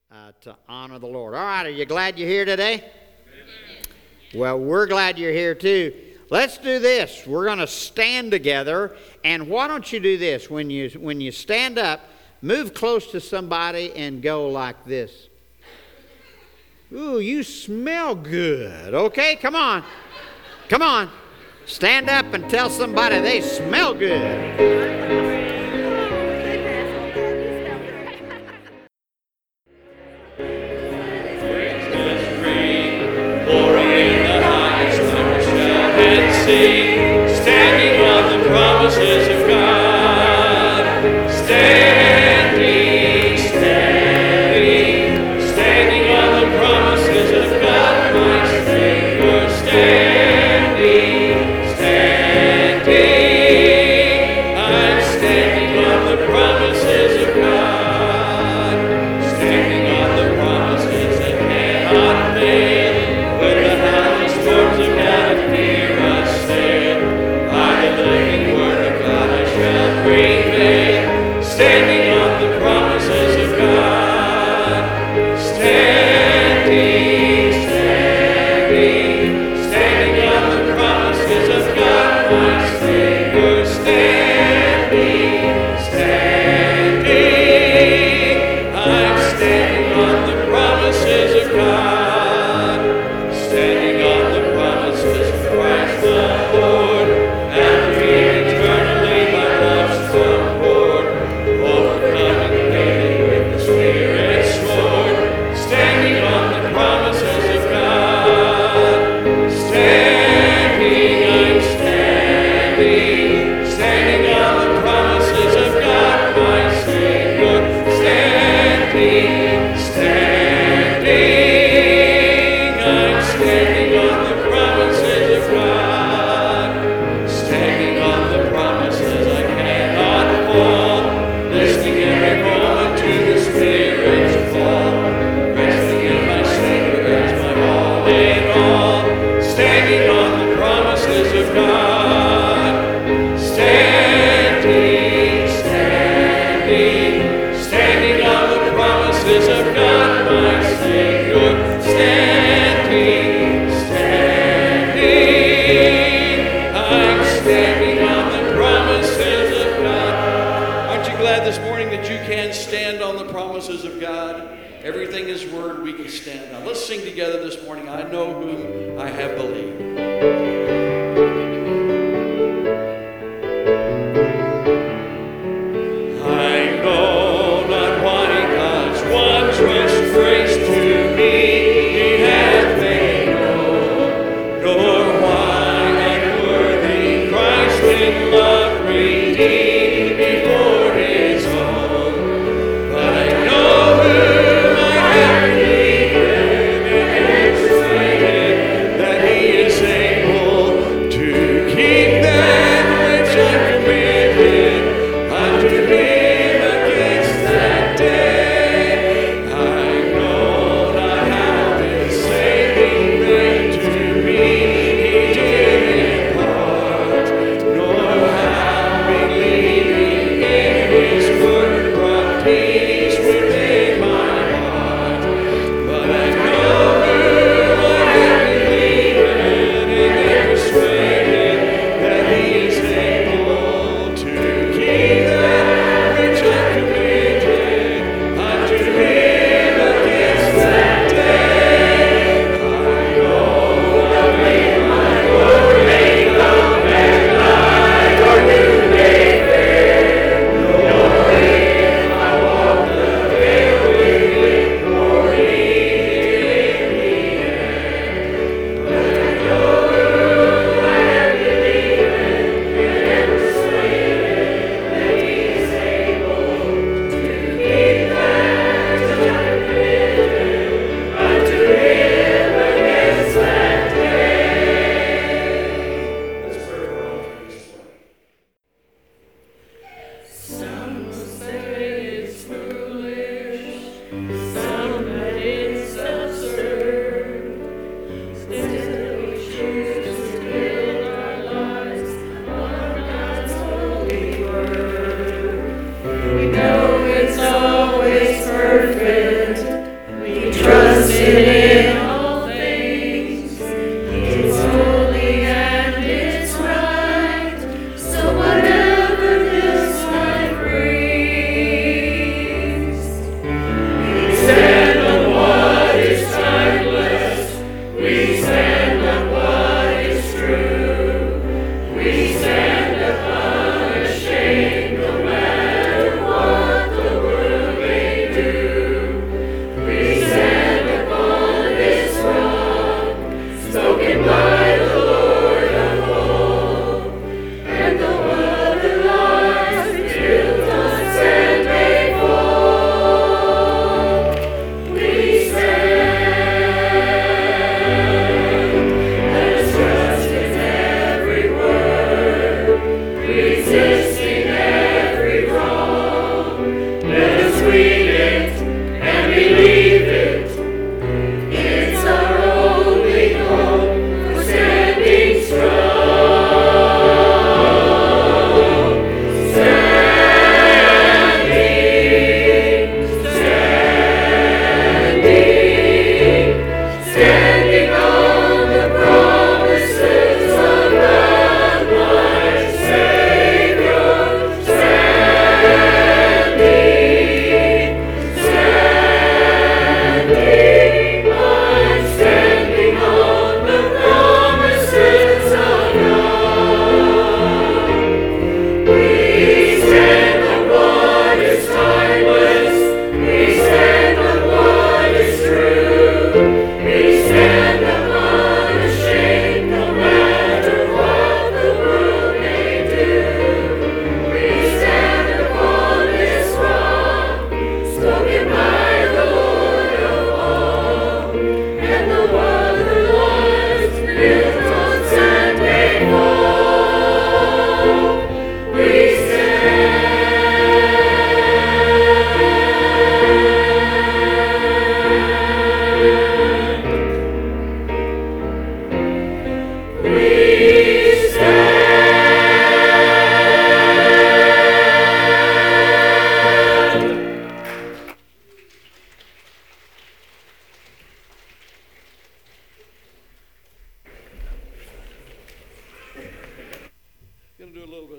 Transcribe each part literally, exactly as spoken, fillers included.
uh, to honor the Lord. All right, are you glad you're here today? Well, we're glad you're here too. Let's do this. We're going to stand together, and why don't you do this? When you when you stand up, move close to somebody and go like this. Ooh, you smell good. Okay, come on. Come on. Stand up and tell somebody they smell good. Standing on the promises of God, standing, standing, standing on the promises of God, my Savior, standing, standing, I'm standing on the promises of God, standing on the promises that cannot fail, when the howling storms of God appear. Standing on the promises of God, standing, standing, standing on the promises of God, my Savior, standing, standing, I'm standing on the promises of God, standing on the promises of Christ the Lord, and free eternally by love's throne. Everything is word, we can stand on. Let's sing together this morning. I know whom I have believed. I know not why God's wondrous grace to me He hath made known, nor why unworthy Christ in love redeemed me for His own. But I know whom that He is able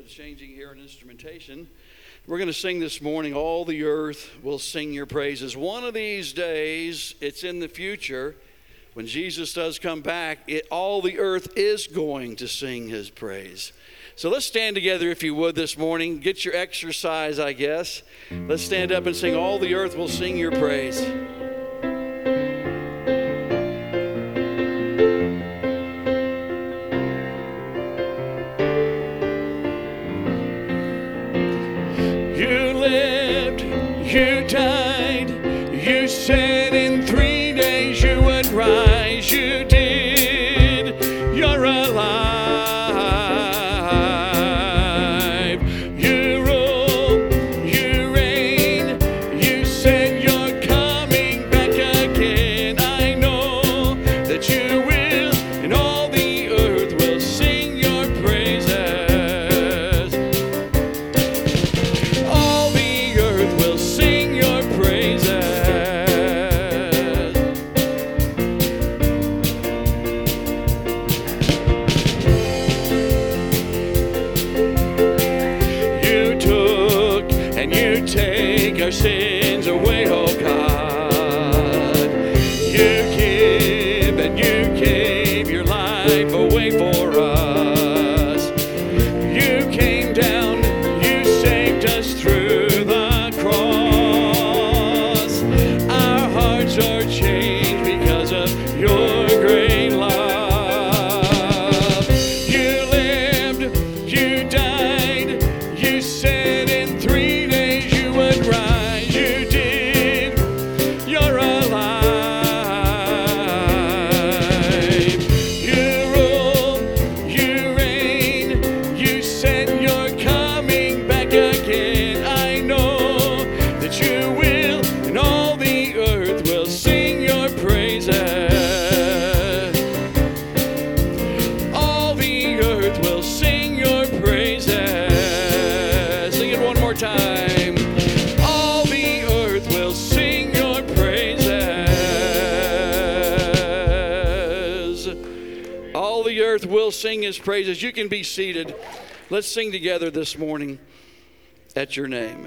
of changing here in instrumentation. We're going to sing this morning, All the Earth Will Sing Your Praises. One of these days, it's in the future, when Jesus does come back, it, all the earth is going to sing his praise. So let's stand together, if you would, this morning. Get your exercise, I guess. Let's stand up and sing, All the Earth Will Sing Your Praise. You died, you said in three days you would rise, you did, you're alive. You rule, you reign, you said you're coming back again. I know that you will, and all the earth will sing your praises. All the earth will sing your praises. You took and you take our sins away, oh God. You give and you gave your life away for us. You came down, you saved us through the cross. Our hearts are changed because of your great love. You lived, you died, you said in three days you would rise. You did, you're alive. You rule, you reign, you said you're coming back again. I know that you will, and all the earth will sing your praises. All the earth will sing your praises. Sing it one more time. All the earth will sing your praises. All the earth will sing his praises. You can be seated. Let's sing together this morning at your name.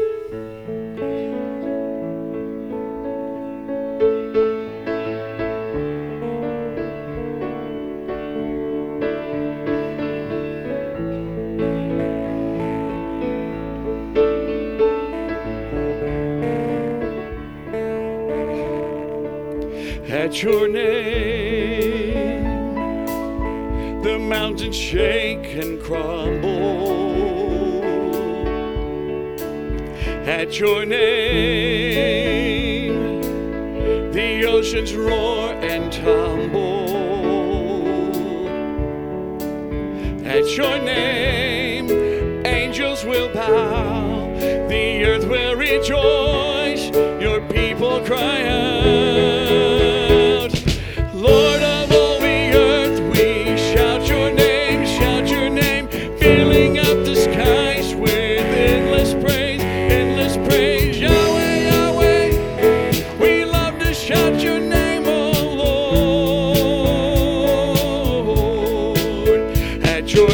At your name, the mountains shake and crumble. At your name, the oceans roar and tumble. At your name, angels will bow, the earth will rejoice, your people cry out. Lord of all the earth, we shout your name, shout your name, filling up the skies with endless praise, endless praise. Yahweh, Yahweh, we love to shout your name, oh Lord. At your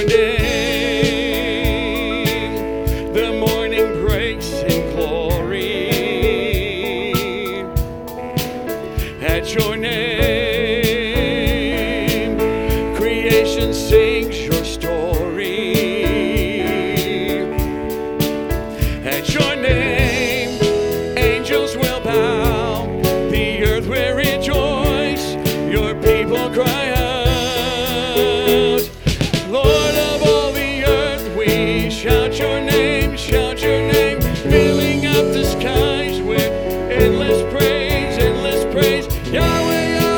name, the morning breaks in glory. At your name, creation sings your story. At your name, angels will bow, the earth will rejoice, your people cry out. Lord of all the earth, we shout your name, shout your name, filling up the skies with endless praise, endless praise. Yahweh, Yahweh.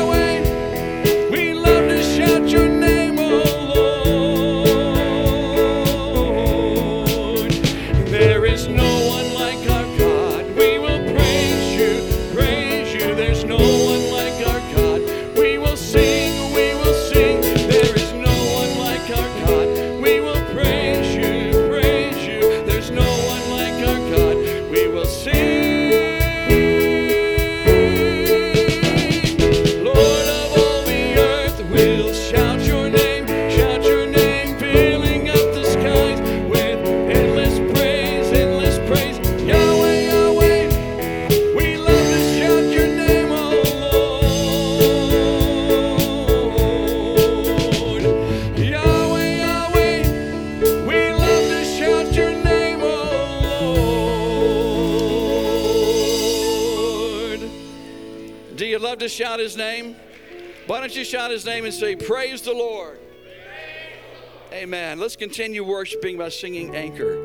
Do you love to shout his name? Why don't you shout his name and say, praise the Lord. Amen. Let's continue worshiping by singing Anchor.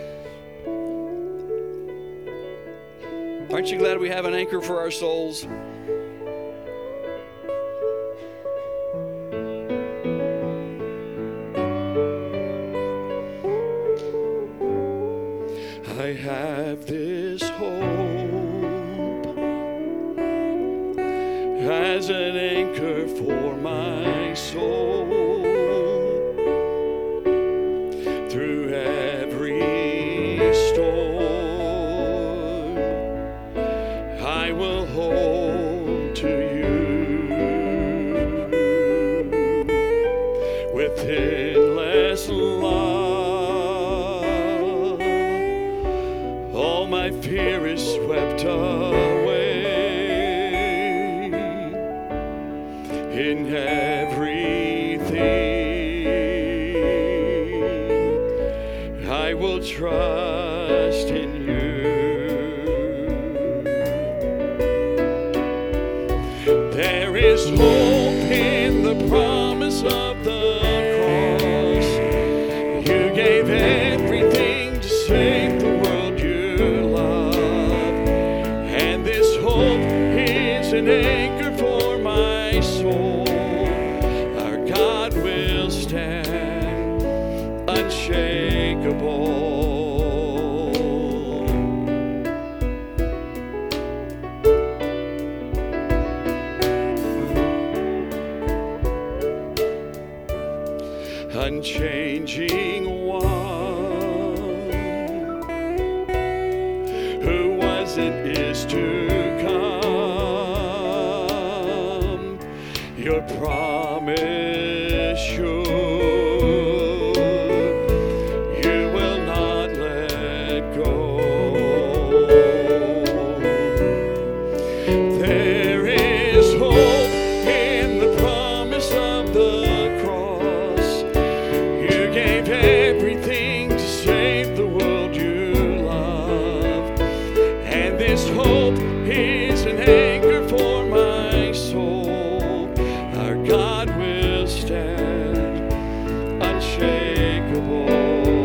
Aren't you glad we have an anchor for our souls? I have this hope as an anchor for my soul. Through every storm, I will hold to you with endless love. All my fear is swept away. In everything, I will trust in you. There is hope in the promise of the cross. You gave everything to save the world you love. And this hope is an anchor for my soul. Our God will stand unshakable. Unchanging one, who was and is to come. Your promise sure, you will not let go. There is hope in the promise of the cross. You gave everything to save the world you love. And this hope is an anchor for my soul. Our God will stand unshakable.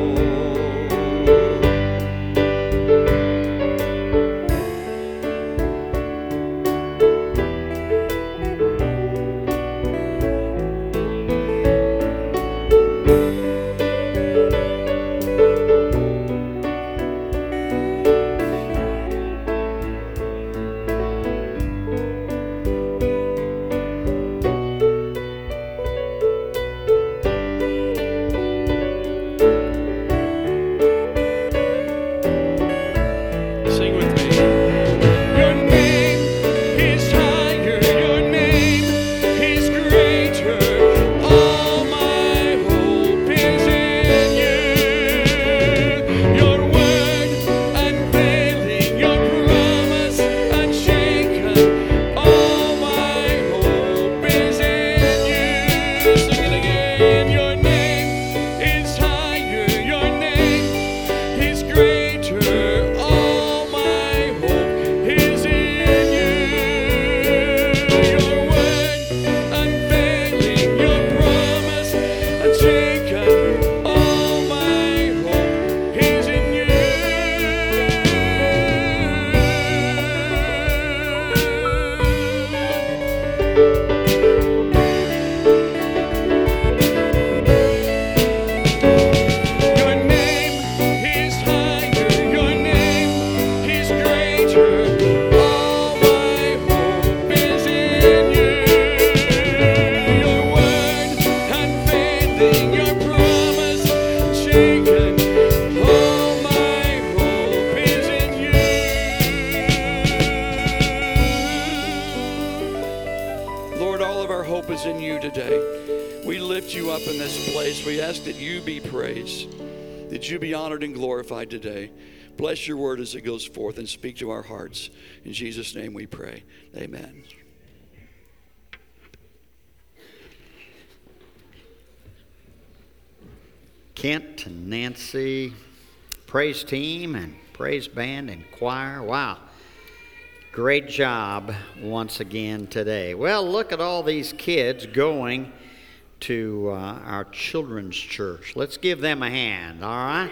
Sing with me. Your name is higher, your name is greater. All my hope is in you. Your word unfailing, your promise unshaken. All my hope is in you. Sing it again. Your name is higher, your name is greater. All my hope is in you. Your word unfailing, your promise unshaken. All my hope is in you. Your name is higher, your name is greater. All my hope is in you. Your word unfailing, your promise unshaken. All my hope is in you. Lord, all of our hope is in you today. We lift you up in this place. We ask that you be praised, that you be honored and glorified today. Bless your word as it goes forth and speak to our hearts. In Jesus' name we pray. Amen. Kent and Nancy, praise team and praise band and choir. Wow. Great job once again today. Well, look at all these kids going to uh, our children's church. Let's give them a hand, all right?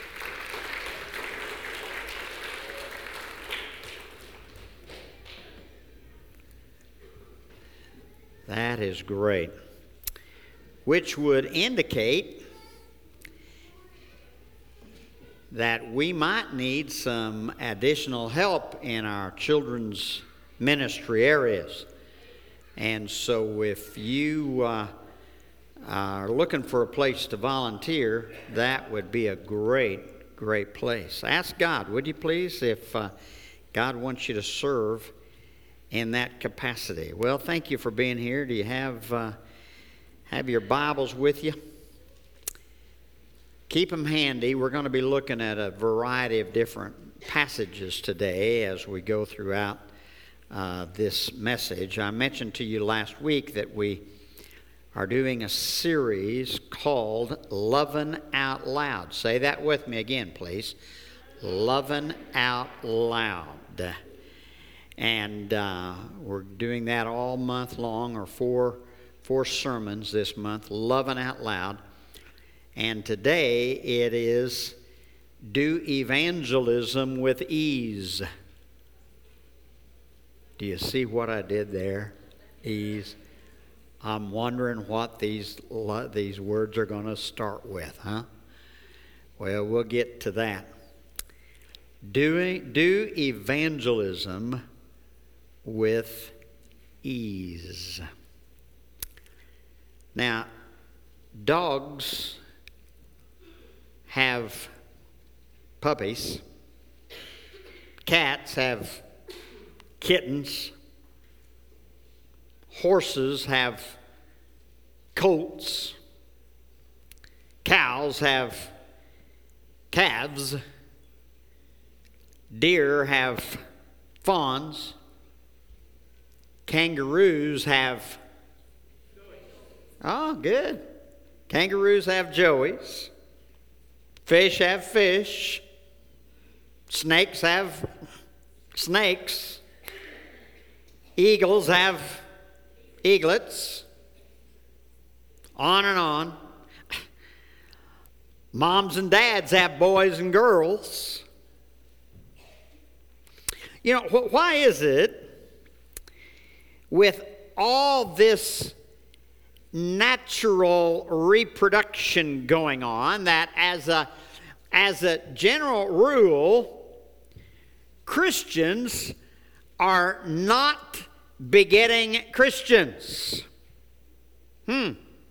That is great. Which would indicate that we might need some additional help in our children's ministry areas. And so if you uh, are looking for a place to volunteer, that would be a great, great place. Ask God, would you please, if uh, God wants you to serve in that capacity. Well, thank you for being here. Do you have, uh, have your Bibles with you? Keep them handy. We're going to be looking at a variety of different passages today as we go throughout uh, this message. I mentioned to you last week that we are doing a series called Lovin' Out Loud. Say that with me again, please. Lovin' Out Loud. And uh, we're doing that all month long, or four, four sermons this month, Lovin' Out Loud. And today it is Do Evangelism with Ease. Do you see what I did there? Ease. I'm wondering what these, these words are going to start with, huh? Well, we'll get to that. Doing, do evangelism with ease. Now, dogs have puppies. Cats have kittens. Horses have colts. Cows have calves. Deer have fawns. Kangaroos have... Oh, good. Kangaroos have joeys. Fish have fish. Snakes have snakes. Eagles have eaglets. On and on. Moms and dads have boys and girls. You know, wh- why is it with all this natural reproduction going on that as a as a general rule, Christians are not begetting Christians? Hmm.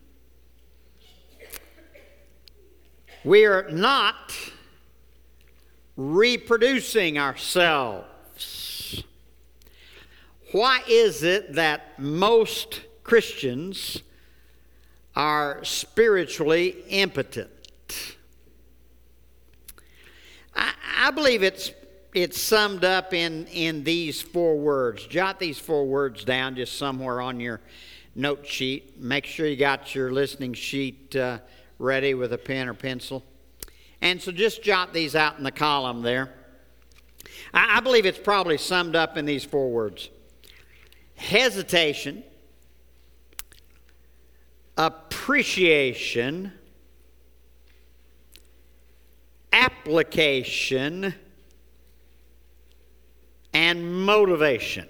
We are not reproducing ourselves. Why is it that most Christians are spiritually impotent? I, I believe it's it's summed up in, in these four words. Jot these four words down just somewhere on your note sheet. Make sure you got your listening sheet uh, ready with a pen or pencil. And so just jot these out in the column there. I, I believe it's probably summed up in these four words. Hesitation, appreciation, application, and motivation.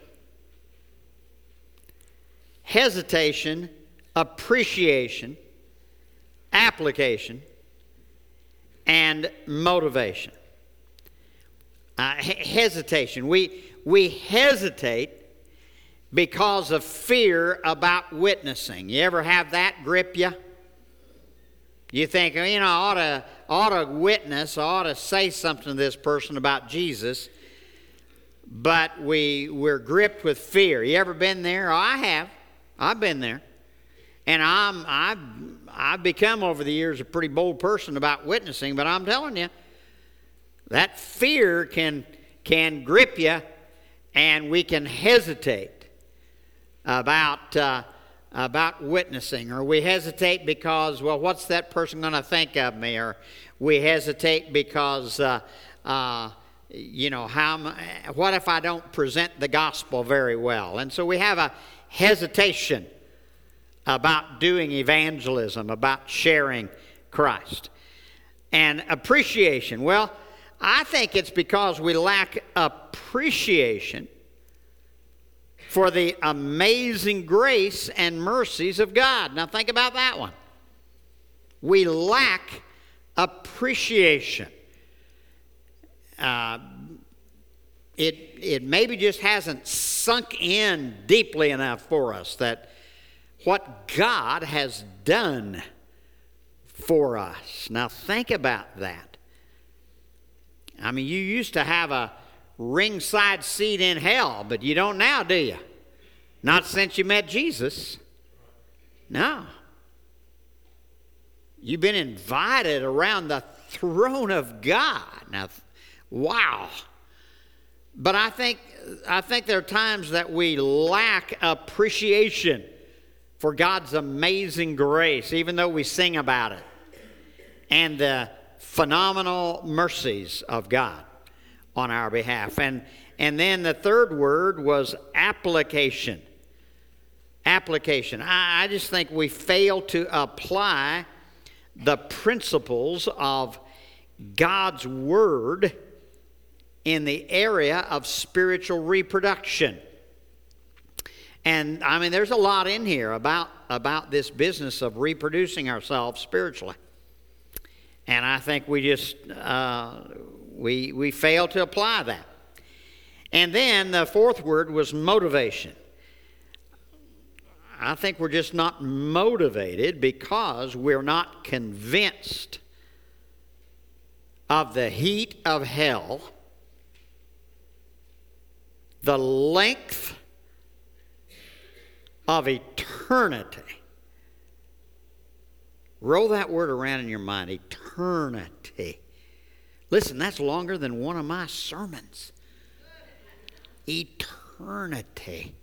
Hesitation, appreciation, application, and motivation. Uh, he- hesitation. We, we hesitate because of fear about witnessing. You ever have that grip you? You think, you know, I ought to, ought to witness, I ought to say something to this person about Jesus, but we, we're gripped with fear. You ever been there? Oh, I have. I've been there. And I'm, I've, I've become over the years a pretty bold person about witnessing, but I'm telling you, that fear can, can grip you, and we can hesitate about uh, about witnessing, or we hesitate because, well, what's that person going to think of me? Or we hesitate because uh, uh, you know, how, what if I don't present the gospel very well? And so we have a hesitation about doing evangelism, about sharing Christ. And appreciation. Well, I think it's because we lack appreciation for the amazing grace and mercies of God. Now think about that one. We lack appreciation. Uh, it, it maybe just hasn't sunk in deeply enough for us that what God has done for us. Now think about that. I mean, you used to have a ringside seat in hell, but you don't now, do you? Not since you met Jesus. No. You've been invited around the throne of God. Now, wow. But I think I think there are times that we lack appreciation for God's amazing grace, even though we sing about it, and the phenomenal mercies of God on our behalf. And, and then the third word was application. Application. I, I just think we fail to apply the principles of God's Word in the area of spiritual reproduction. And I mean, there's a lot in here about, about this business of reproducing ourselves spiritually. And I think we just, uh, we, we fail to apply that. And then the fourth word was motivation. I think we're just not motivated because we're not convinced of the heat of hell, the length of eternity. Roll that word around in your mind, eternity. Listen, that's longer than one of my sermons. Eternity.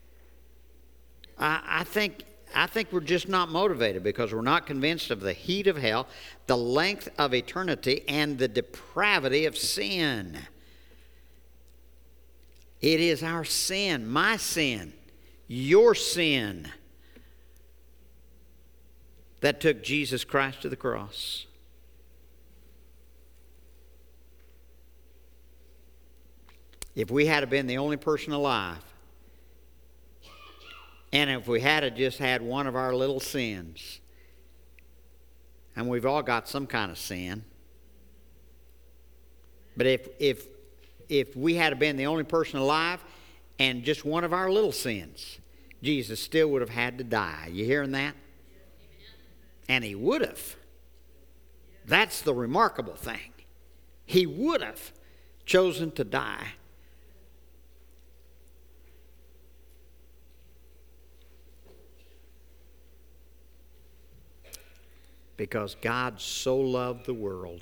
I, I think I think we're just not motivated because we're not convinced of the heat of hell, the length of eternity, and the depravity of sin. It is our sin, my sin, your sin, that took Jesus Christ to the cross. If we had been the only person alive, and if we had just had one of our little sins, and we've all got some kind of sin, but if if if we had been the only person alive and just one of our little sins, Jesus still would have had to die. You hearing that? And he would have. That's the remarkable thing. He would have chosen to die. Because God so loved the world,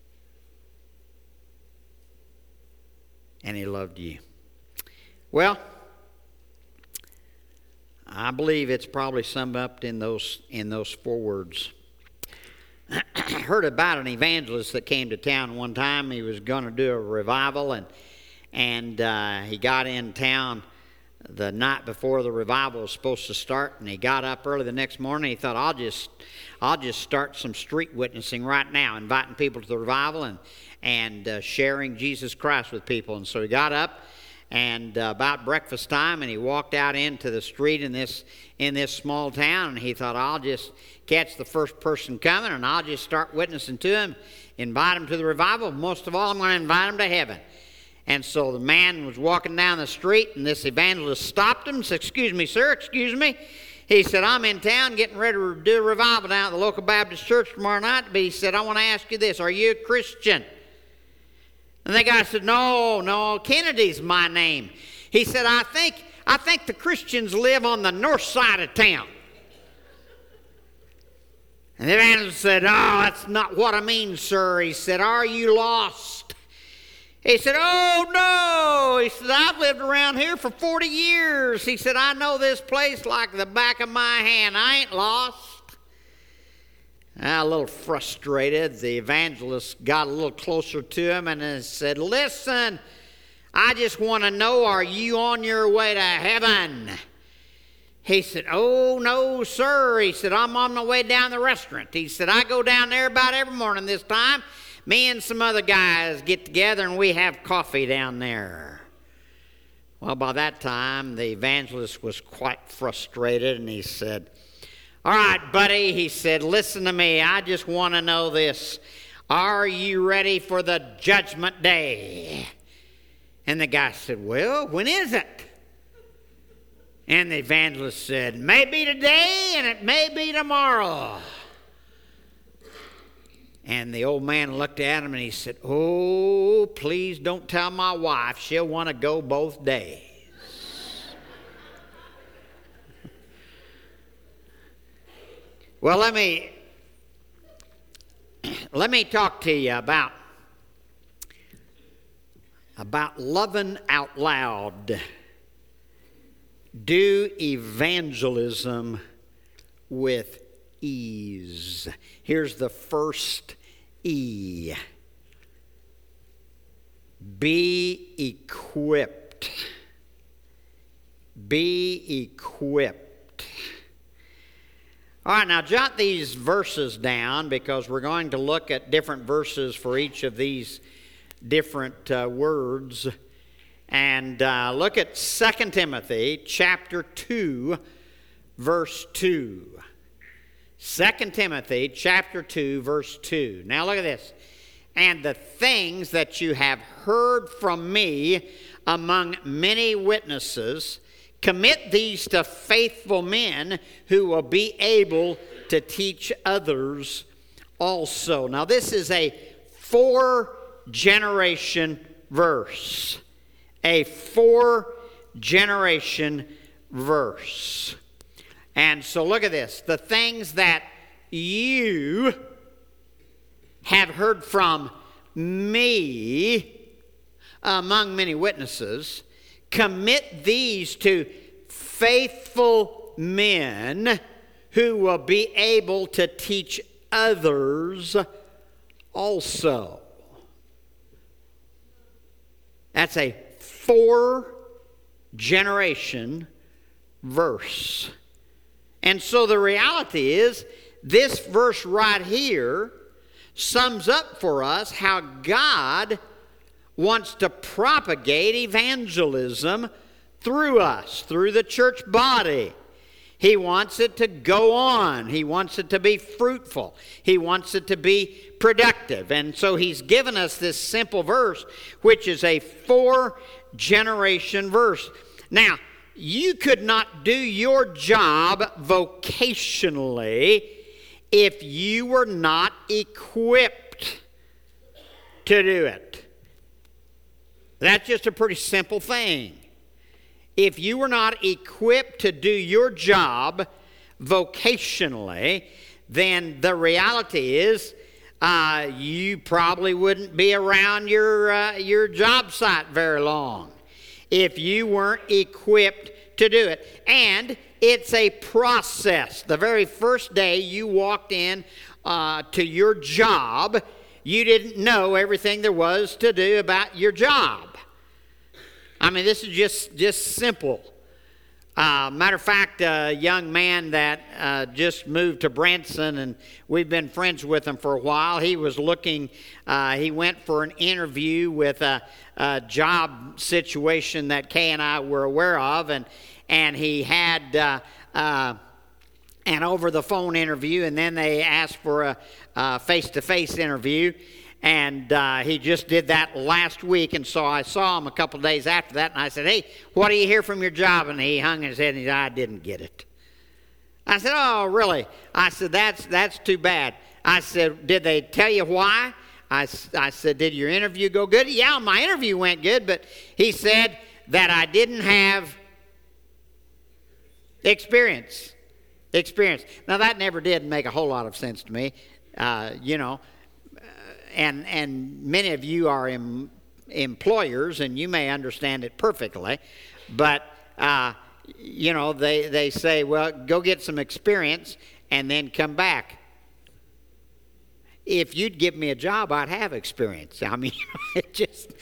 and he loved you. Well, I believe it's probably summed up in those in those four words. I heard about an evangelist that came to town one time. He was going to do a revival, and and uh, he got in town the night before the revival was supposed to start, and he got up early the next morning. He thought, I'll just I'll just start some street witnessing right now, inviting people to the revival and and uh, sharing Jesus Christ with people. And so he got up, and uh, about breakfast time, and he walked out into the street in this in this small town, and he thought, I'll just catch the first person coming, and I'll just start witnessing to him, invite him to the revival. Most of all, I'm going to invite him to heaven. And so the man was walking down the street, and this evangelist stopped him and said, excuse me, sir, excuse me. He said, I'm in town getting ready to do a revival down at the local Baptist church tomorrow night. But he said, I want to ask you this. Are you a Christian? And the guy said, no, no, Kennedy's my name. He said, I think, I think the Christians live on the north side of town. And the evangelist said, oh, that's not what I mean, sir. He said, are you lost? He said, oh, no. He said, I've lived around here for forty years. He said, I know this place like the back of my hand. I ain't lost. A little frustrated, the evangelist got a little closer to him and said, "Listen, I just want to know, are you on your way to heaven?" He said, "Oh, no, sir." He said, "I'm on my way down the restaurant." He said, "I go down there about every morning this time. Me and some other guys get together and we have coffee down there." Well, by that time, the evangelist was quite frustrated, and he said, "All right, buddy," he said, "listen to me. I just want to know this. Are you ready for the judgment day?" And the guy said, "Well, when is it?" And the evangelist said, "Maybe today and it may be tomorrow." And the old man looked at him and he said, "Oh, please don't tell my wife. She'll want to go both days." Well, let me let me talk to you about about loving out loud. Do evangelism with ease. Here's the first E. Be equipped. Be equipped. All right, now jot these verses down because we're going to look at different verses for each of these different uh, words. And uh, look at Second Timothy chapter two, verse two. Second Timothy chapter two, verse two. Now look at this. "And the things that you have heard from me among many witnesses, commit these to faithful men who will be able to teach others also." Now this is a four-generation verse. A four-generation verse. And so look at this. The things that you have heard from me among many witnesses, commit these to faithful men who will be able to teach others also. That's a four-generation verse. And so the reality is, this verse right here sums up for us how God wants to propagate evangelism through us, through the church body. He wants it to go on. He wants it to be fruitful. He wants it to be productive. And so he's given us this simple verse, which is a four-generation verse. Now, you could not do your job vocationally if you were not equipped to do it. That's just a pretty simple thing. If you were not equipped to do your job vocationally, then the reality is uh, you probably wouldn't be around your, uh, your job site very long if you weren't equipped to do it. And it's a process. The very first day you walked in uh, to your job, you didn't know everything there was to do about your job. I mean, this is just, just simple. Uh, matter of fact, a young man that uh, just moved to Branson, and we've been friends with him for a while. He was looking, uh, he went for an interview with a, a job situation that Kay and I were aware of, and, and he had uh, uh, an over-the-phone interview, and then they asked for a, a face-to-face interview. And uh, he just did that last week, and so I saw him a couple of days after that, and I said, "Hey, what do you hear from your job?" And he hung his head and he said, "I didn't get it." I said, "Oh, really?" I said, that's that's too bad. I said, "Did they tell you why?" I, I said, "Did your interview go good?" "Yeah, my interview went good," but he said that I didn't have experience. Experience. Now, that never did make a whole lot of sense to me, uh, you know. And and many of you are em, employers, and you may understand it perfectly. But, uh, you know, they, they say, well, go get some experience and then come back. if you'd give me a job, I'd have experience. I mean, it just,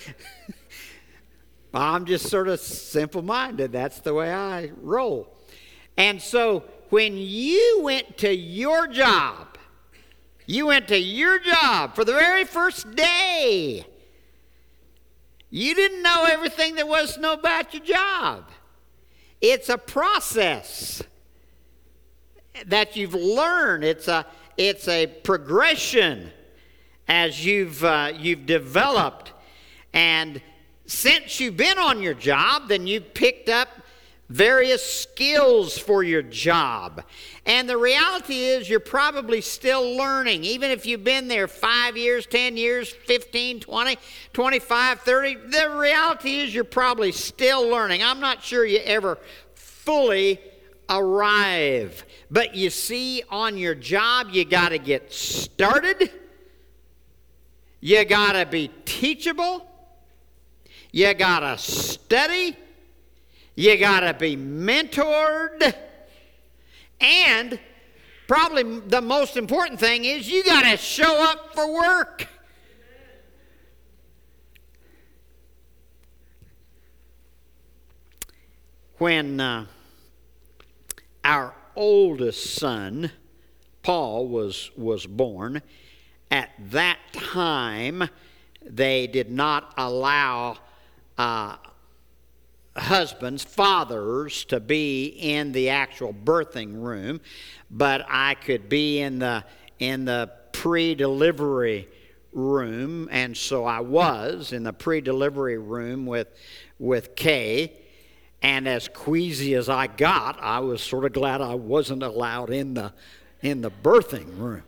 I'm just sort of simple-minded. That's the way I roll. And so when you went to your job, you went to your job for the very first day, you didn't know everything there was to know about your job. It's a process that you've learned. It's a it's a progression as you've uh, you've developed. And since you've been on your job, then you've picked up various skills for your job. And the reality is you're probably still learning. Even if you've been there five years, ten years, fifteen, twenty, twenty-five, thirty, the reality is you're probably still learning. I'm not sure you ever fully arrive. But you see, on your job, you got to get started. You got to be teachable. You got to study. You got to be mentored. And probably the most important thing is you got to show up for work. When uh, our oldest son, Paul, was, was born, at that time they did not allow uh, husbands, fathers, to be in the actual birthing room, but I could be in the in the pre-delivery room, and so I was in the pre-delivery room with with Kay. And as queasy as I got, I was sort of glad I wasn't allowed in the in the birthing room.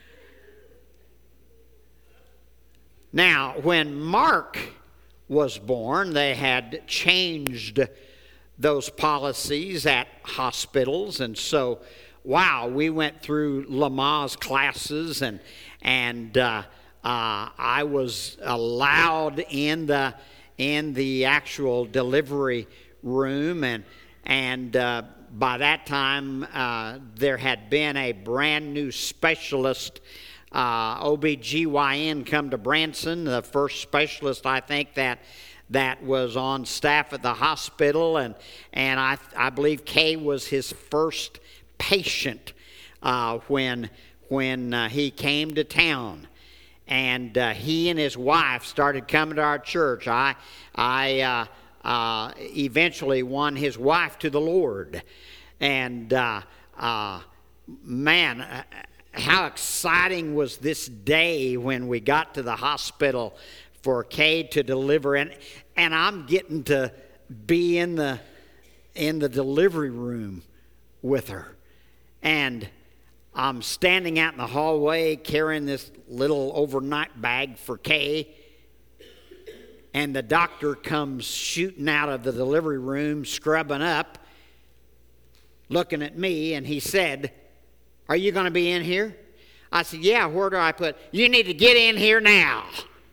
Now, when Mark was born, they had changed those policies at hospitals, and so, wow, we went through Lamaze classes, and and uh, uh, I was allowed in the in the actual delivery room, and and uh, by that time uh, there had been a brand new specialist. Uh, O B G Y N come to Branson, the first specialist I think that that was on staff at the hospital, and and I I believe Kay was his first patient uh, when when uh, he came to town, and uh, he and his wife started coming to our church. I I uh, uh, eventually won his wife to the Lord, and uh, uh, man. Uh, How exciting was this day when we got to the hospital for Kay to deliver, and and I'm getting to be in the in the delivery room with her, and I'm standing out in the hallway carrying this little overnight bag for Kay, and the doctor comes shooting out of the delivery room, scrubbing up, looking at me, and he said, "Are you going to be in here?" I said, "Yeah, where do I put?" "You need to get in here now."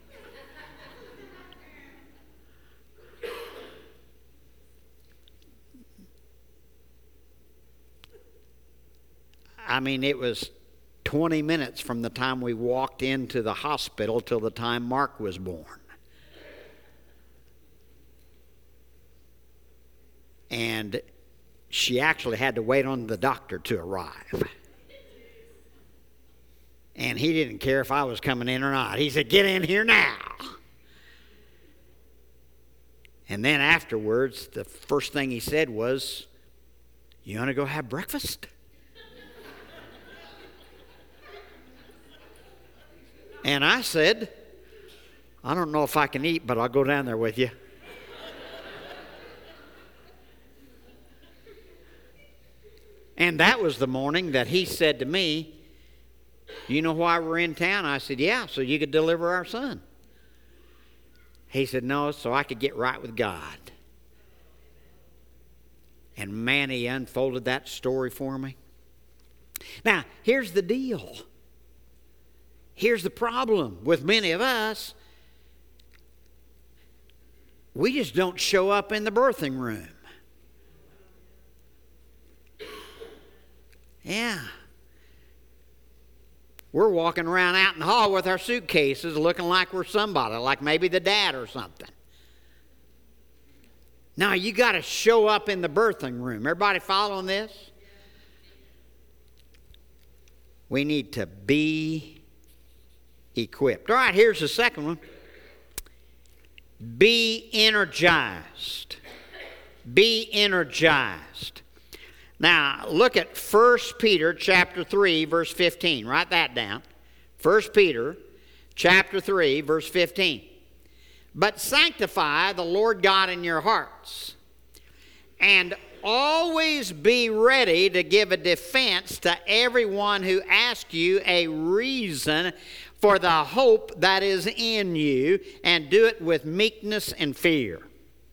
I mean, it was twenty minutes from the time we walked into the hospital till the time Mark was born. And she actually had to wait on the doctor to arrive. And he didn't care if I was coming in or not. He said, "Get in here now." And then afterwards, the first thing he said was, "You want to go have breakfast?" And I said, "I don't know if I can eat, but I'll go down there with you." And that was the morning that he said to me, "You know why we're in town?" I said, "Yeah, so you could deliver our son." He said, "No, so I could get right with God." And man, he unfolded that story for me. Now, here's the deal. Here's the problem with many of us. We just don't show up in the birthing room. Yeah. we're walking around out in the hall with our suitcases looking like we're somebody, like maybe the dad or something. Now, you got to show up in the birthing room. Everybody following this? We need to be equipped. All right, here's the second one. Be energized. Be energized. Now, look at First Peter chapter three, verse fifteen. Write that down. First Peter chapter three, verse fifteen. But sanctify the Lord God in your hearts, and always be ready to give a defense to everyone who asks you a reason for the hope that is in you, and do it with meekness and fear.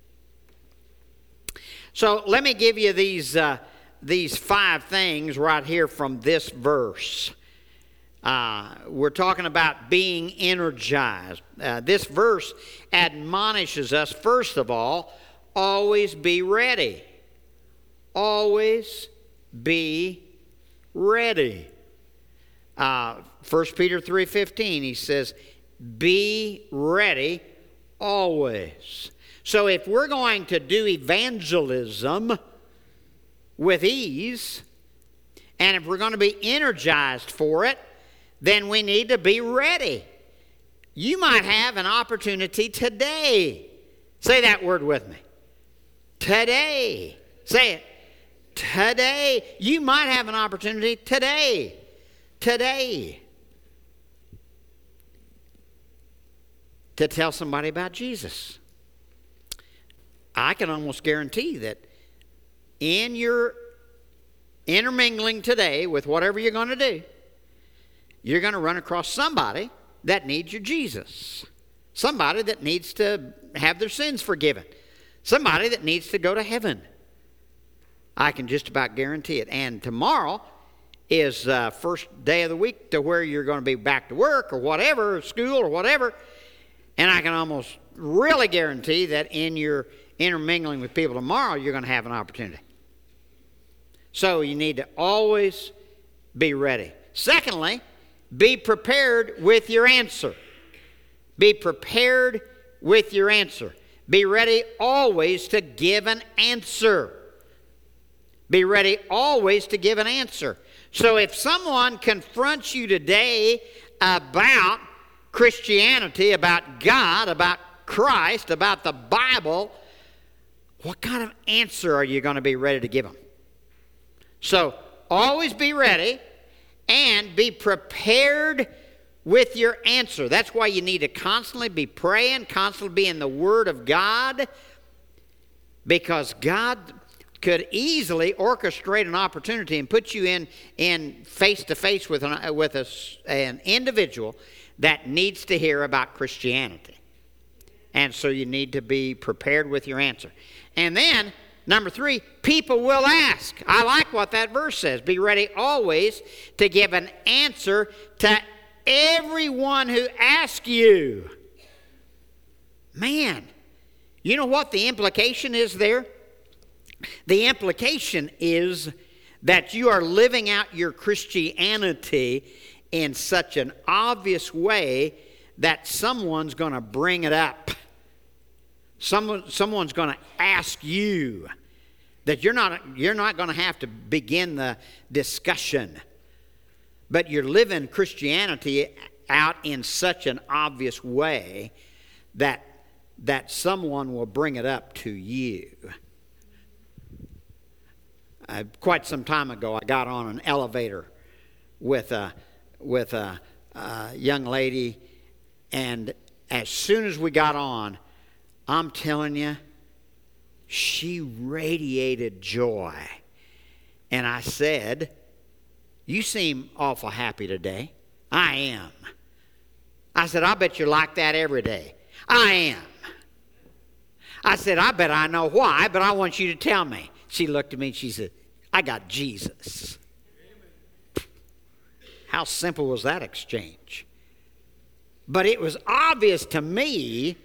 So let me give you these uh, these five things right here from this verse. Uh, we're talking about being energized. Uh, this verse admonishes us, first of all, always be ready. Always be ready. Uh, First Peter three fifteen, he says, be ready always. So if we're going to do evangelism with ease, and if we're going to be energized for it, then we need to be ready. You might have an opportunity today. Say that word with me. Today. Say it. Today. You might have an opportunity today. Today. To tell somebody about Jesus. I can almost guarantee that in your intermingling today with whatever you're going to do, you're going to run across somebody that needs your Jesus. Somebody that needs to have their sins forgiven. Somebody that needs to go to heaven. I can just about guarantee it. And tomorrow is uh, first day of the week to where you're going to be back to work or whatever, school or whatever. And I can almost really guarantee that in your intermingling with people tomorrow, you're going to have an opportunity. So you need to always be ready. Secondly, be prepared with your answer. Be prepared with your answer. Be ready always to give an answer. Be ready always to give an answer. So if someone confronts you today about Christianity, about God, about Christ, about the Bible, what kind of answer are you going to be ready to give them? So always be ready and be prepared with your answer. That's why you need to constantly be praying, constantly be in the Word of God, because God could easily orchestrate an opportunity and put you in in face-to-face with an, with a, an individual that needs to hear about Christianity. And so you need to be prepared with your answer. And then, number three, people will ask. I like what that verse says. Be ready always to give an answer to everyone who asks you. Man, you know what the implication is there? The implication is that you are living out your Christianity in such an obvious way that someone's going to bring it up. Someone, someone's going to ask you. That you're not, you're not going to have to begin the discussion. But you're living Christianity out in such an obvious way that, that someone will bring it up to you. Uh, quite some time ago, I got on an elevator with a, with a, a young lady, and as soon as we got on, I'm telling you, she radiated joy. And I said, you seem awful happy today. I am. I said, I bet you're like that every day. I am. I said, I bet I know why, but I want you to tell me. She looked at me and she said, I got Jesus. How simple was that exchange? But it was obvious to me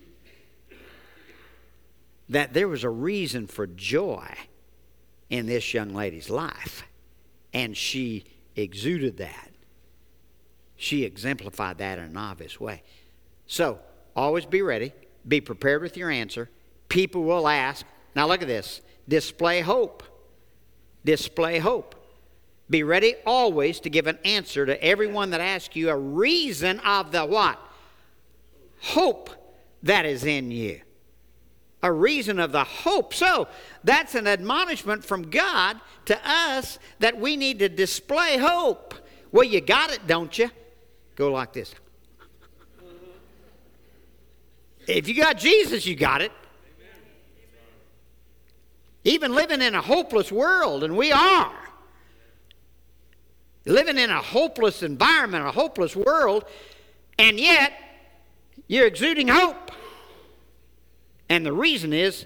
that there was a reason for joy in this young lady's life. And she exuded that. she exemplified that in an obvious way. So, always be ready. Be prepared with your answer. People will ask. Now look at this. Display hope. Display hope. Be ready always to give an answer to everyone that asks you a reason of the what? Hope that is in you. A reason of the hope. So, that's an admonishment from God to us that we need to display hope. Well, you got it, don't you? Go like this. If you got Jesus, you got it. Even living in a hopeless world, and we are. Living in a hopeless environment, a hopeless world, and yet you're exuding hope. And the reason is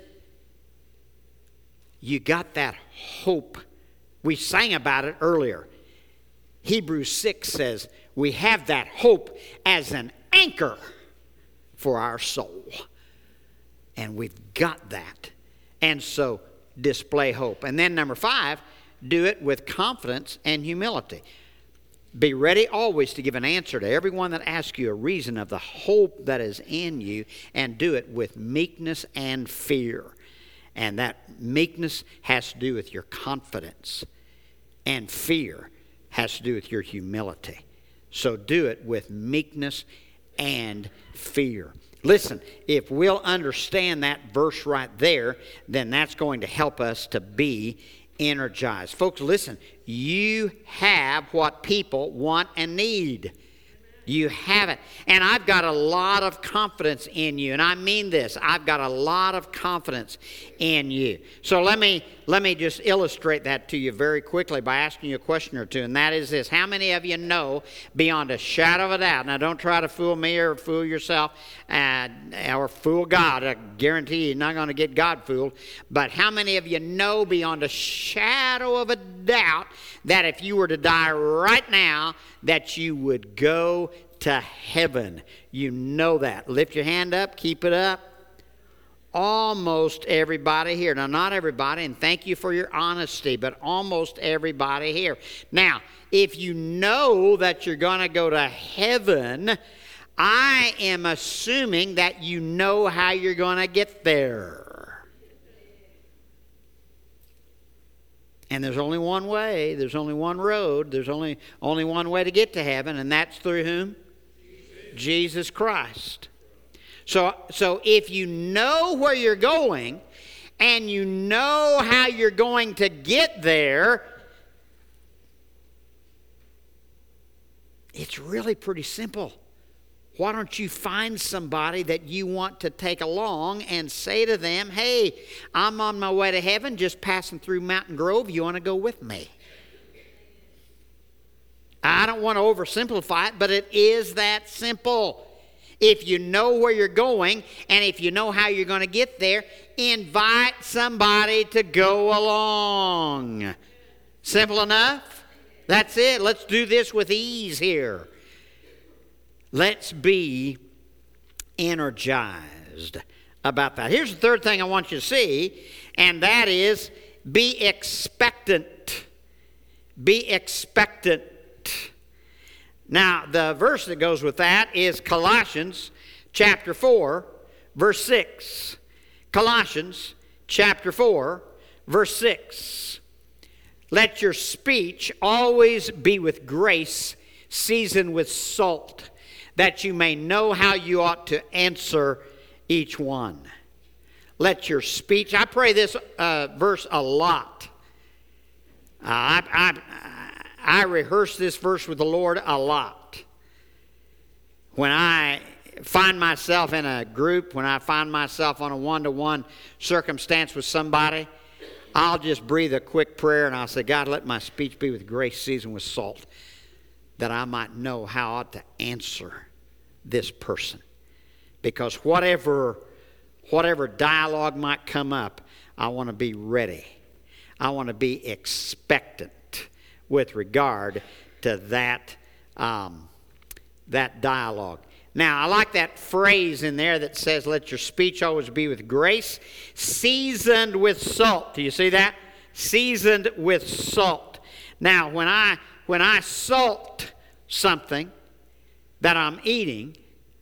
you got that hope. We sang about it earlier. Hebrews six says we have that hope as an anchor for our soul. And we've got that. And so display hope. And then number five, do it with confidence and humility. Be ready always to give an answer to everyone that asks you a reason of the hope that is in you, and do it with meekness and fear. And that meekness has to do with your confidence, and fear has to do with your humility. So do it with meekness and fear. Listen, if we'll understand that verse right there, then that's going to help us to be energized. Folks, listen, you have what people want and need. You have it. And I've got a lot of confidence in you. And I mean this. I've got a lot of confidence in you. So let me let me just illustrate that to you very quickly by asking you a question or two. And that is this. How many of you know beyond a shadow of a doubt? Now don't try to fool me or fool yourself uh, or fool God. I guarantee you're not going to get God fooled. But how many of you know beyond a shadow of a doubt that if you were to die right now, that you would go to heaven? You know that. Lift your hand up. Keep it up. Almost everybody here. Now, not everybody, and thank you for your honesty, but almost everybody here. Now, if you know that you're going to go to heaven, I am assuming that you know how you're going to get there. And there's only one way, there's only one road, there's only, only one way to get to heaven, and that's through whom? Jesus, Jesus Christ. So, so if you know where you're going, and you know how you're going to get there, it's really pretty simple. Why don't you find somebody that you want to take along and say to them, hey, I'm on my way to heaven, just passing through Mountain Grove. You want to go with me? I don't want to oversimplify it, but it is that simple. If you know where you're going and if you know how you're going to get there, invite somebody to go along. Simple enough? That's it. Let's do this with ease here. Let's be energized about that. Here's the third thing I want you to see, and that is be expectant. Be expectant. Now, the verse that goes with that is Colossians chapter four, verse six. Colossians chapter four, verse six. Let your speech always be with grace, seasoned with salt, that you may know how you ought to answer each one. Let your speech, I pray this uh, verse a lot. Uh, I, I, I rehearse this verse with the Lord a lot. When I find myself in a group, when I find myself on a one-to-one circumstance with somebody, I'll just breathe a quick prayer and I'll say, God, let my speech be with grace seasoned with salt, that I might know how I ought to answer this person. Because whatever, whatever dialogue might come up, I want to be ready. I want to be expectant with regard to that, um, that dialogue. Now, I like that phrase in there that says, let your speech always be with grace, seasoned with salt. Do you see that? Seasoned with salt. Now, when I when I salt something, that I'm eating,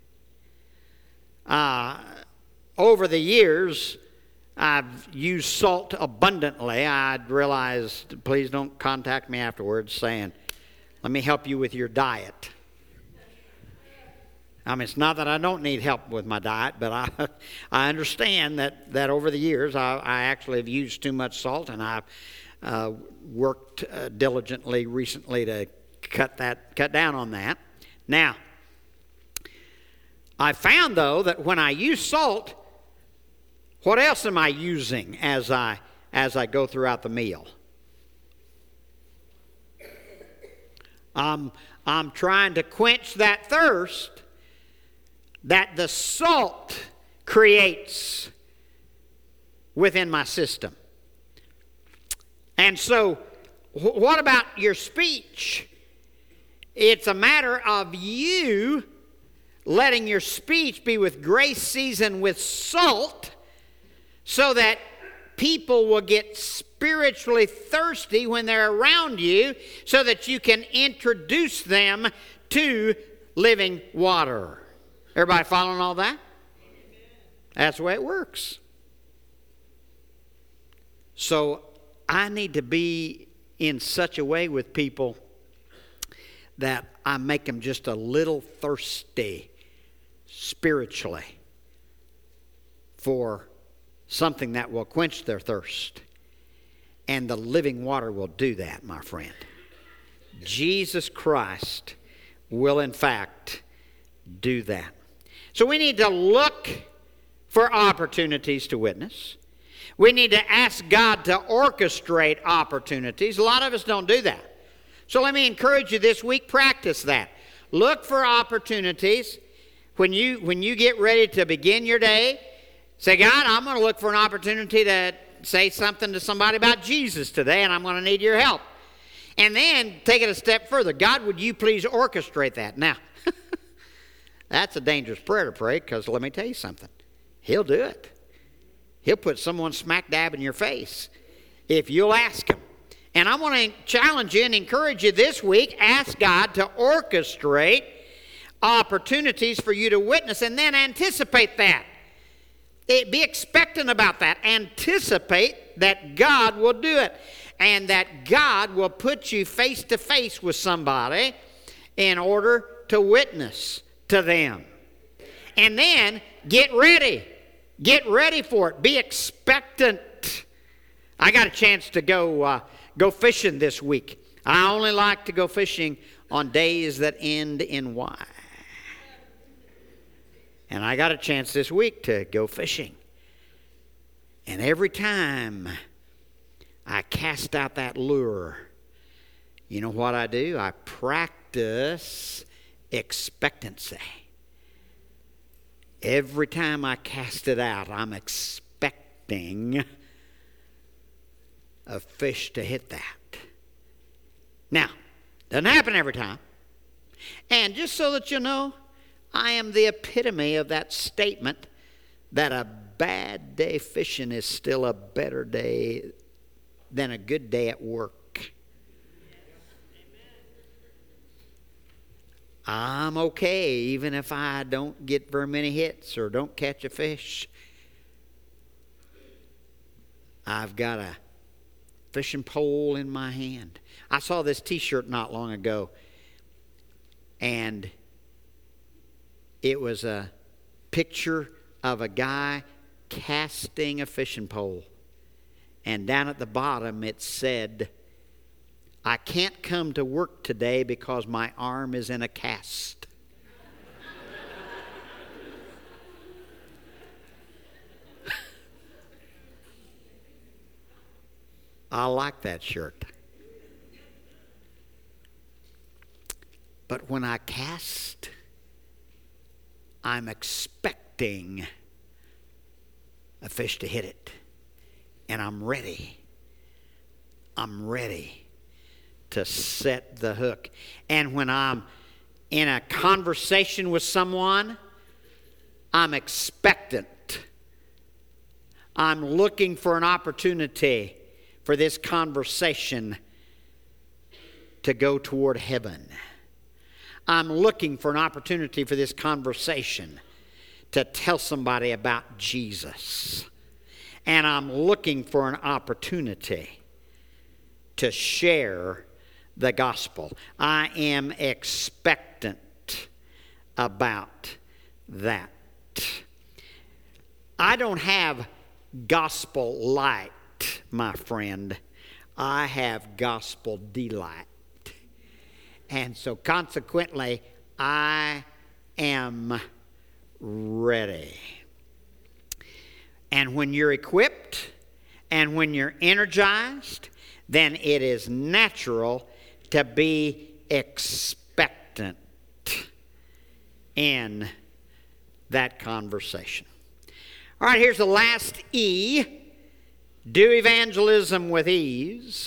uh, over the years, I've used salt abundantly. I'd realized, please don't contact me afterwards saying, let me help you with your diet. I mean, it's not that I don't need help with my diet, but I I understand that, that over the years I, I actually have used too much salt, and I've uh, worked uh, diligently recently to cut that cut down on that. Now, I found, though, that when I use salt, what else am I using as I as I go throughout the meal? I'm, I'm trying to quench that thirst that the salt creates within my system. And so, wh- what about your speech? It's a matter of you letting your speech be with grace seasoned with salt, so that people will get spiritually thirsty when they're around you, so that you can introduce them to living water. Everybody following all that? That's the way it works. So I need to be in such a way with people that I make them just a little thirsty spiritually for something that will quench their thirst. And the living water will do that, my friend. Jesus Christ will, in fact, do that. So we need to look for opportunities to witness. We need to ask God to orchestrate opportunities. A lot of us don't do that. So let me encourage you this week, practice that. Look for opportunities. When you, when you get ready to begin your day, say, God, I'm going to look for an opportunity to say something to somebody about Jesus today, and I'm going to need your help. And then take it a step further. God, would you please orchestrate that? Now, that's a dangerous prayer to pray, because let me tell you something. He'll do it. He'll put someone smack dab in your face if you'll ask him. And I want to challenge you and encourage you this week, ask God to orchestrate opportunities for you to witness, and then anticipate that. It, be expectant about that. Anticipate that God will do it, and that God will put you face to face with somebody in order to witness to them. And then get ready. Get ready for it. Be expectant. I got a chance to go uh, go fishing this week. I only like to go fishing on days that end in Y. And I got a chance this week to go fishing. And every time I cast out that lure, you know what I do? I practice expectancy. Every time I cast it out, I'm expecting a fish to hit that. Now, doesn't happen every time. And just so that you know, I am the epitome of that statement that a bad day fishing is still a better day than a good day at work. I'm okay even if I don't get very many hits or don't catch a fish. I've got a fishing pole in my hand. I saw this t-shirt not long ago, and it was a picture of a guy casting a fishing pole. And down at the bottom it said, I can't come to work today because my arm is in a cast. I like that shirt. But when I cast, I'm expecting a fish to hit it. And I'm ready. I'm ready to set the hook. And when I'm in a conversation with someone, I'm expectant. I'm looking for an opportunity for this conversation to go toward heaven. I'm looking for an opportunity for this conversation to tell somebody about Jesus. And I'm looking for an opportunity to share the gospel. I am expectant about that. I don't have gospel light, my friend. I have gospel delight. And so consequently, I am ready. And when you're equipped and when you're energized, then it is natural to be expectant in that conversation. All right, here's the last E. Do evangelism with ease.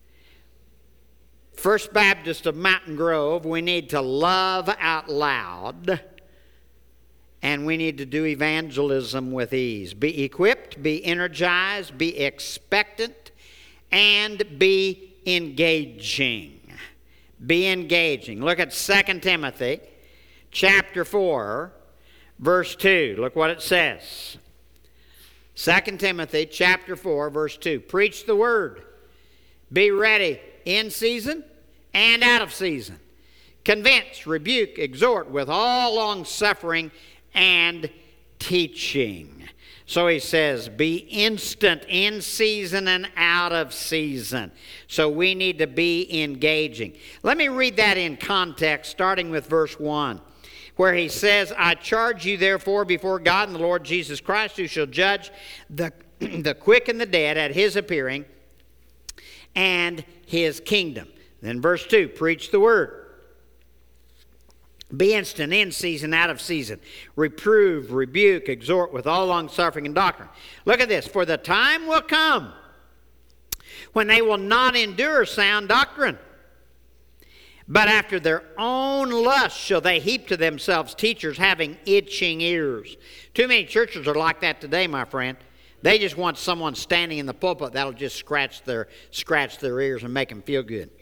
First Baptist of Mountain Grove, we need to love out loud, and we need to do evangelism with ease. Be equipped, be energized, be expectant, and be engaging. Be engaging. Look at Second Timothy chapter four, verse two. Look what it says. Second Timothy chapter four, verse two. Preach the word. Be ready in season and out of season. Convince, rebuke, exhort with all long suffering and teaching. So he says, be instant in season and out of season. So we need to be engaging. Let me read that in context, starting with verse one, where he says, I charge you therefore before God and the Lord Jesus Christ, who shall judge the, the quick and the dead at his appearing and his kingdom. Then verse two, preach the word. Be instant in season, out of season. Reprove, rebuke, exhort with all long suffering and doctrine. Look at this. For the time will come when they will not endure sound doctrine, but after their own lust shall they heap to themselves teachers having itching ears. Too many churches are like that today, my friend. They just want someone standing in the pulpit that'll just scratch their scratch their ears and make them feel good.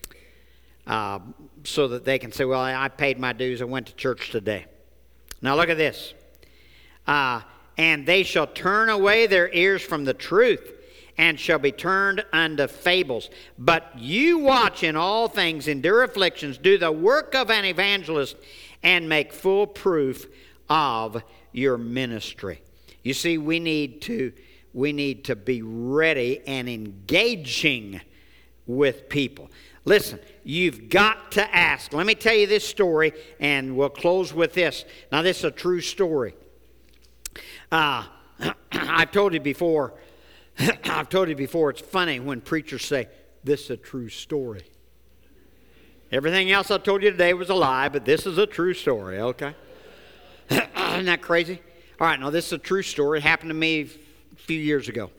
Uh, so that they can say, well, I paid my dues, I went to church today. Now look at this. Uh, and they shall turn away their ears from the truth, and shall be turned unto fables. But you watch in all things, endure afflictions, do the work of an evangelist, and make full proof of your ministry. You see, we need to we need to be ready and engaging with people. Listen, you've got to ask. Let me tell you this story, and we'll close with this. Now, this is a true story. Uh, I've told you before, I've told you before, it's funny when preachers say, this is a true story. Everything else I told you today was a lie, but this is a true story, okay? Isn't that crazy? All right, now this is a true story. It happened to me a few years ago.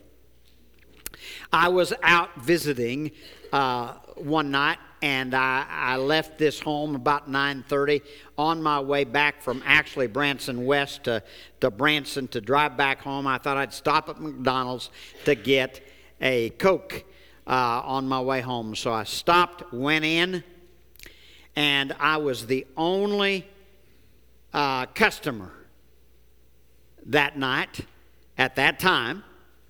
I was out visiting uh, one night, and I, I left this home about nine thirty on my way back from actually Branson West to, to Branson to drive back home. I thought I'd stop at McDonald's to get a Coke uh, on my way home. So I stopped, went in, and I was the only uh, customer that night at that time,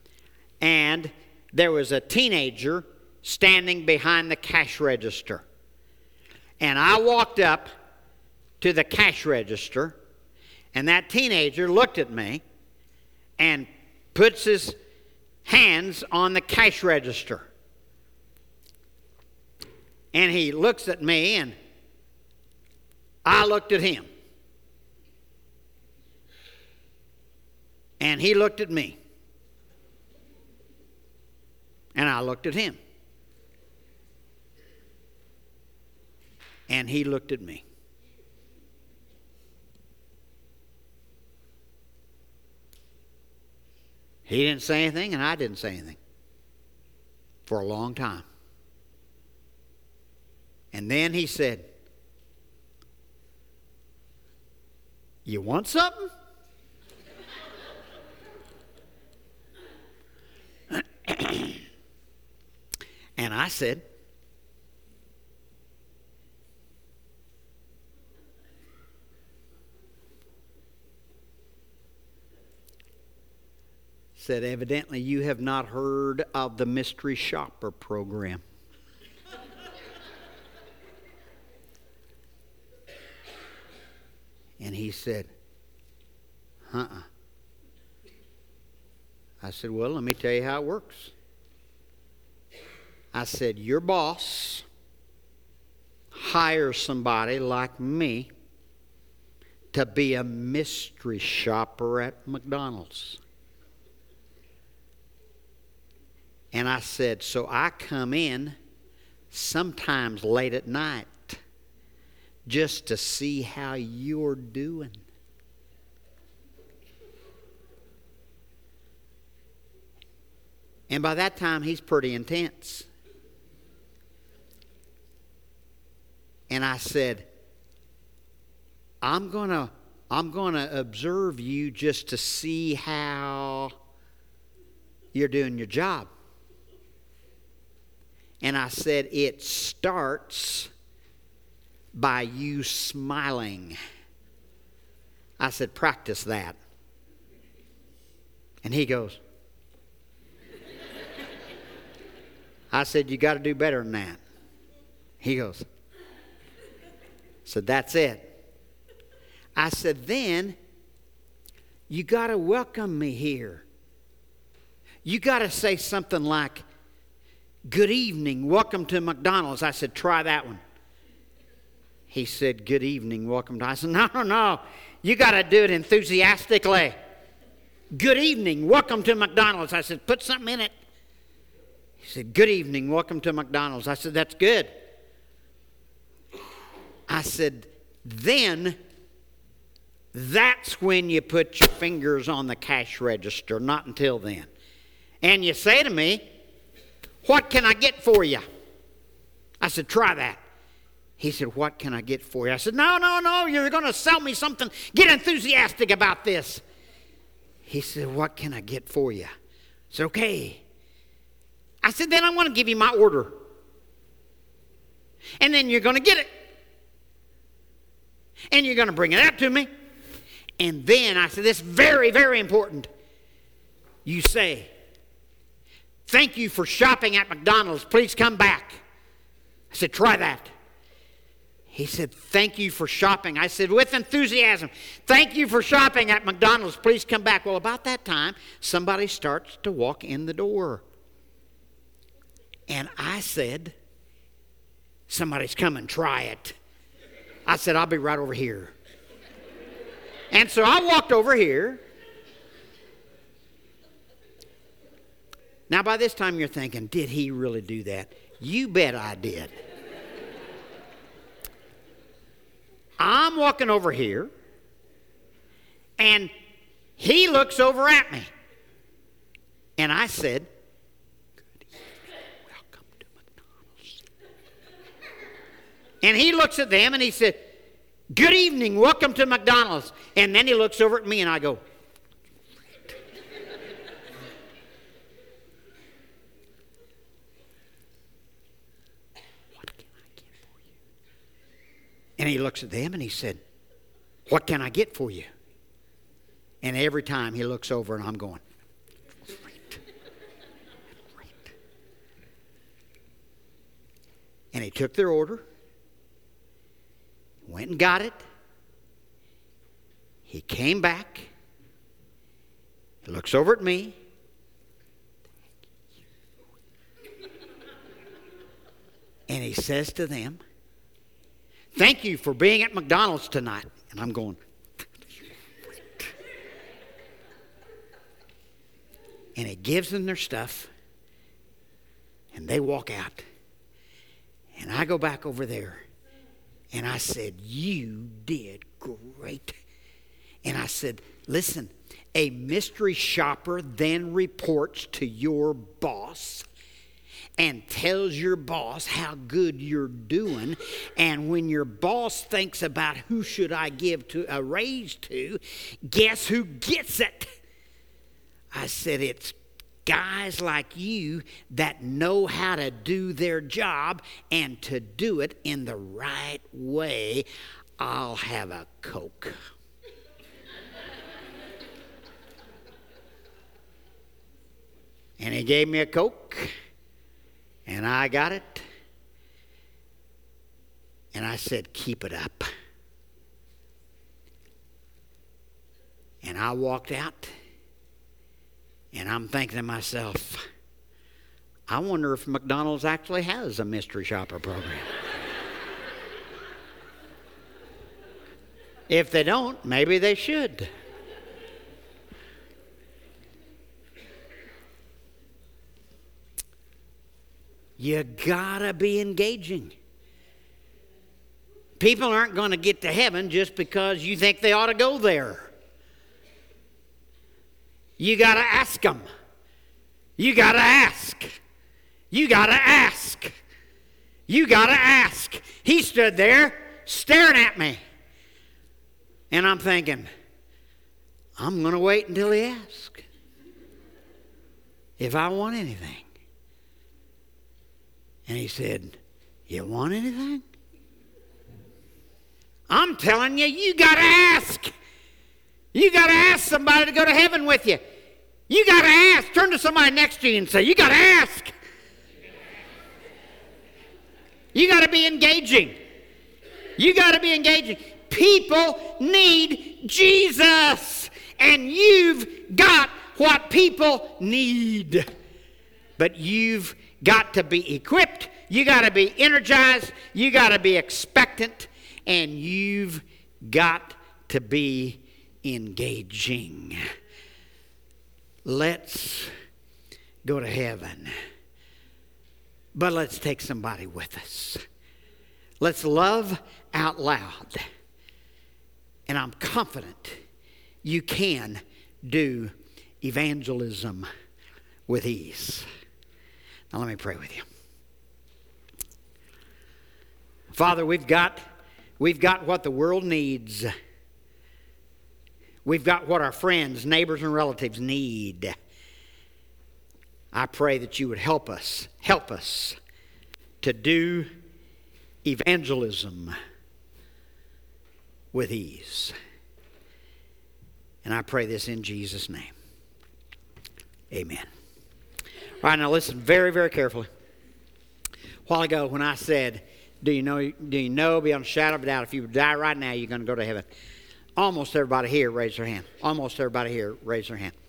and there was a teenager standing behind the cash register. And I walked up to the cash register, and that teenager looked at me and puts his hands on the cash register. And he looks at me, and I looked at him. And he looked at me. And I looked at him. And he looked at me. He didn't say anything, and I didn't say anything for a long time. And then he said, "You want something?" And I said, said, evidently you have not heard of the mystery shopper program. And he said, uh-uh. I said, well, let me tell you how it works. I said, your boss hires somebody like me to be a mystery shopper at McDonald's. And I said, so I come in sometimes late at night just to see how you're doing. And by that time, he's pretty intense. And I said, I'm going to I'm going to observe you just to see how you're doing your job. And I said, it starts by you smiling. I said, practice that. And he goes, I said, you got to do better than that. He goes, so that's it. I said, then you got to welcome me here. You got to say something like, good evening, welcome to McDonald's. I said, try that one. He said, good evening, welcome to. I said, no, no, no. You got to do it enthusiastically. Good evening, welcome to McDonald's. I said, put something in it. He said, good evening, welcome to McDonald's. I said, that's good. I said, then that's when you put your fingers on the cash register, not until then. And you say to me, what can I get for you? I said, try that. He said, what can I get for you? I said, no, no, no, you're going to sell me something. Get enthusiastic about this. He said, what can I get for you? I said, okay. I said, then I'm going to give you my order. And then you're going to get it. And you're going to bring it out to me. And then I said, this is very, very important. You say, thank you for shopping at McDonald's. Please come back. I said, try that. He said, thank you for shopping. I said, with enthusiasm, thank you for shopping at McDonald's. Please come back. Well, about that time, somebody starts to walk in the door. And I said, somebody's coming, try it. I said, I'll be right over here. And so I walked over here. Now, by this time, you're thinking, did he really do that? You bet I did. I'm walking over here, and he looks over at me. And I said, good evening, welcome to McDonald's. And he looks at them, and he said, good evening, welcome to McDonald's. And then he looks over at me, and I go, and he looks at them and he said, what can I get for you? And every time he looks over and I'm going, right, right. And he took their order, went and got it. He came back. He looks over at me. And he says to them, thank you for being at McDonald's tonight. And I'm going, and he gives them their stuff, and they walk out. And I go back over there, and I said, you did great. And I said, listen, a mystery shopper then reports to your boss and tells your boss how good you're doing. And when your boss thinks about who should I give to a raise to, guess who gets it? I said, it's guys like you that know how to do their job and to do it in the right way. I'll have a Coke. And he gave me a Coke, and I got it. And I said, keep it up. And I walked out, and I'm thinking to myself, I wonder if McDonald's actually has a mystery shopper program. If they don't, maybe they should. You gotta be engaging. People aren't going to get to heaven just because you think they ought to go there. You got to ask them. You got to ask. You got to ask. You got to ask. He stood there staring at me. And I'm thinking, I'm going to wait until he asks if I want anything. And he said, you want anything? I'm telling you, you got to ask. You got to ask somebody to go to heaven with you. You got to ask. Turn to somebody next to you and say, you got to ask. You got to be engaging. You got to be engaging. People need Jesus. And you've got what people need. But you've got to be equipped. You got to be energized. You got to be expectant. And you've got to be engaging. Let's go to heaven. But let's take somebody with us. Let's love out loud. And I'm confident you can do evangelism with ease. Now let me pray with you. Father, we've got We've got what the world needs. We've got what our friends, neighbors, and relatives need. I pray that you would help us, help us to do evangelism with ease. And I pray this in Jesus' name. Amen. All right, now listen very, very carefully. A while ago when I said, Do you know, do you know beyond a shadow of a doubt, if you die right now, you're going to go to heaven? Almost everybody here raise their hand. Almost everybody here raise their hand.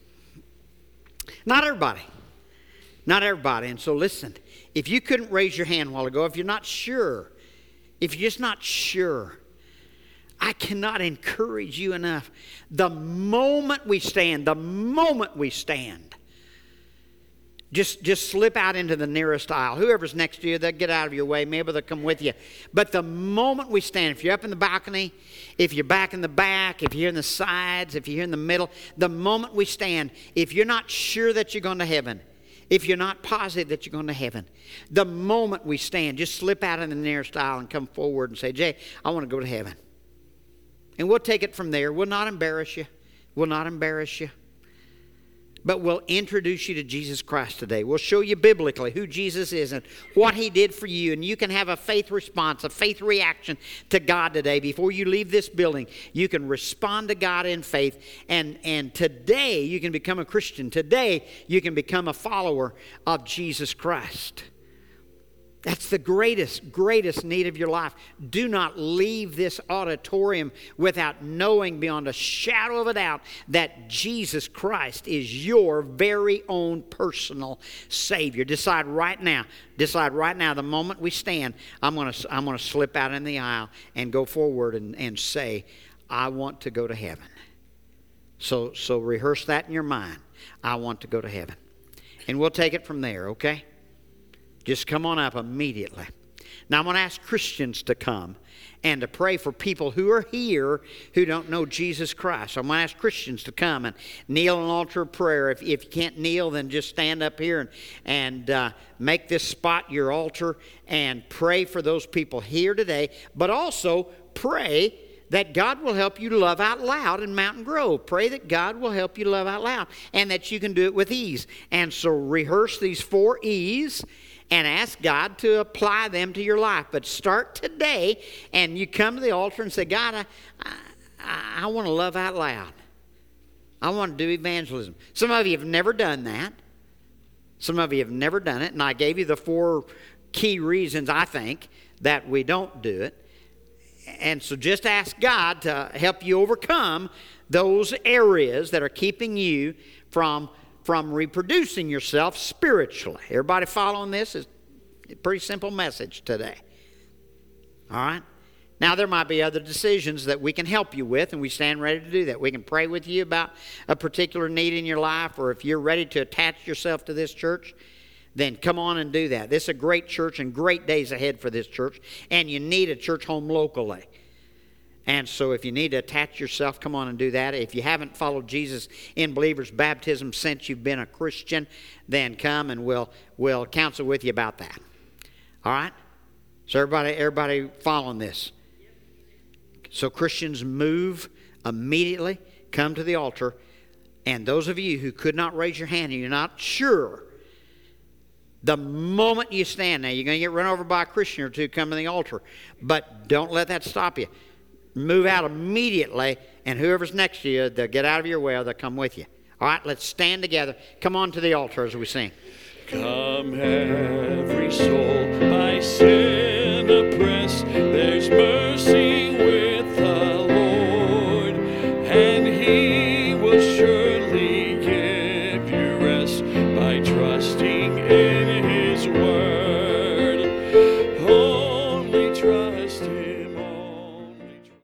Not everybody. Not everybody. And so listen, if you couldn't raise your hand a while ago, if you're not sure, if you're just not sure, I cannot encourage you enough. The moment we stand, the moment we stand, Just, just slip out into the nearest aisle. Whoever's next to you, they'll get out of your way. Maybe they'll come with you. But the moment we stand, if you're up in the balcony, if you're back in the back, if you're in the sides, if you're in the middle, the moment we stand, if you're not sure that you're going to heaven, if you're not positive that you're going to heaven, the moment we stand, just slip out in the nearest aisle and come forward and say, Jay, I want to go to heaven. And we'll take it from there. We'll not embarrass you. We'll not embarrass you. But we'll introduce you to Jesus Christ today. We'll show you biblically who Jesus is and what He did for you. And you can have a faith response, a faith reaction to God today. Before you leave this building, you can respond to God in faith. And, and today you can become a Christian. Today you can become a follower of Jesus Christ. That's the greatest, greatest need of your life. Do not leave this auditorium without knowing beyond a shadow of a doubt that Jesus Christ is your very own personal Savior. Decide right now, decide right now, the moment we stand, I'm going to I'm going to slip out in the aisle and go forward and, and say, I want to go to heaven. So, so rehearse that in your mind. I want to go to heaven. And we'll take it from there, okay? Just come on up immediately. Now I'm going to ask Christians to come and to pray for people who are here who don't know Jesus Christ. So I'm going to ask Christians to come and kneel on an altar of prayer. If, if you can't kneel, then just stand up here and, and uh, make this spot your altar and pray for those people here today. But also pray that God will help you to love out loud in Mountain Grove. Pray that God will help you to love out loud and that you can do it with ease. And so rehearse these four E's and ask God to apply them to your life. But start today, and you come to the altar and say, God, I, I, I want to love out loud. I want to do evangelism. Some of you have never done that. Some of you have never done it, and I gave you the four key reasons, I think, that we don't do it. And so just ask God to help you overcome those areas that are keeping you from, from reproducing yourself spiritually. Everybody following this? Is a pretty simple message today. All right? Now, there might be other decisions that we can help you with, and we stand ready to do that. We can pray with you about a particular need in your life, or if you're ready to attach yourself to this church, then come on and do that. This is a great church and great days ahead for this church, and you need a church home locally. And so if you need to attach yourself, come on and do that. If you haven't followed Jesus in believer's baptism since you've been a Christian, then come and we'll, we'll counsel with you about that. All right? So everybody, everybody following this. So Christians, move immediately, come to the altar, and those of you who could not raise your hand and you're not sure, the moment you stand there, you're going to get run over by a Christian or two coming to the altar, but don't let that stop you. Move out immediately, and whoever's next to you, they'll get out of your way or they'll come with you. All right, let's stand together. Come on to the altar as we sing. Come every soul by sin.